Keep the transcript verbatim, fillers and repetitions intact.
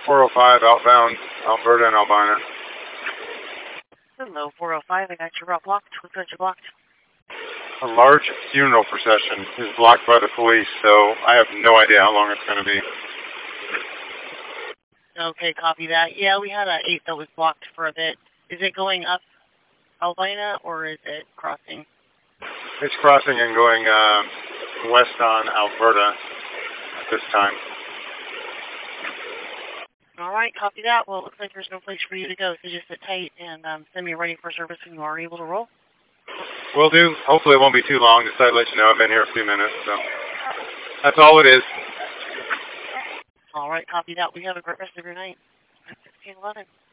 four oh five outbound, Alberta and Albina. Hello, four oh five, I got your route blocked. What's got you blocked? A large funeral procession is blocked by the police, so I have no idea how long it's going to be. Okay, copy that. Yeah, we had a eight that was blocked for a bit. Is it going up Albina or is it crossing? It's crossing and going uh, west on Alberta at this time. All right, copy that. Well, it looks like there's no place for you to go, so just sit tight and um, send me ready for service when you are able to roll. Will do. Hopefully it won't be too long. Just to let you know I've been here a few minutes, so that's all it is. All right, copy that. We have a great rest of your night. sixteen eleven.